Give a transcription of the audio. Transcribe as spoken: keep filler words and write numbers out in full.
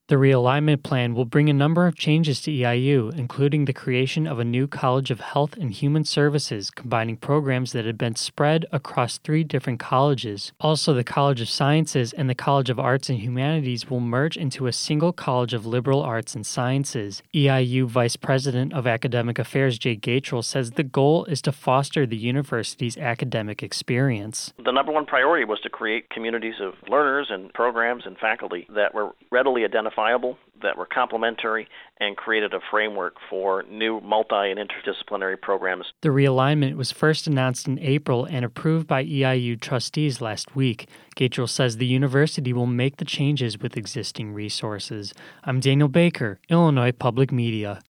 The realignment plan will bring a number of changes to E I U, including the creation of a new College of Health and Human Services, combining programs that had been spread across three different colleges. Also, the College of Sciences and the College of Arts and Humanities will merge into a single College of Liberal Arts and Sciences. E I U Vice President of Academic Affairs Jay Gatrell says the goal is to foster the university's academic experience. The number one priority was to create communities of learners and programs and faculty that were readily identifiable, that were complementary, and created a framework for new multi- and interdisciplinary programs. The realignment was first announced in April and approved by E I U trustees last week. Gatrell says the university will make the changes with existing resources. I'm Daniel Baker, Illinois Public Media.